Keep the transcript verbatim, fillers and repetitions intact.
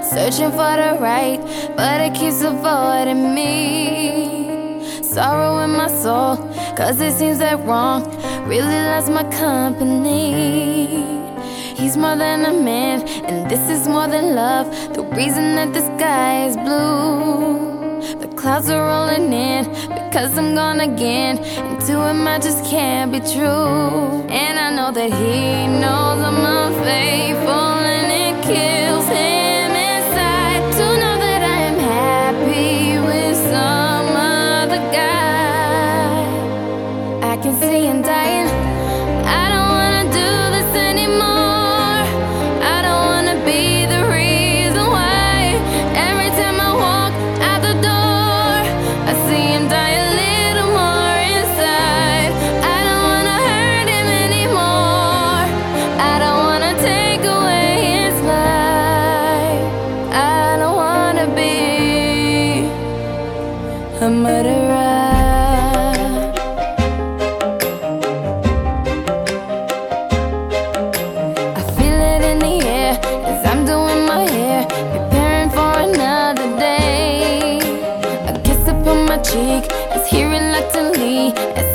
searching for the right, but it keeps avoiding me. Sorrow in my soul, cause it seems that wrong really loves my company. He's more than a man, and this is more than love. The reason that the sky is blue, the clouds are rolling in because I'm gone again, and to him I just can't be true. And I know that he knows I'm unfaithful, and it kills him inside to know that I am happy with some other guy. I can see him dying. I don't wanna do this anymore. I don't wanna be the reason why every time I walk out the door I see him die a little more inside. I don't wanna hurt him anymore. I don't wanna take away his life. I don't wanna be a murderer. Cheek as he reluctantly as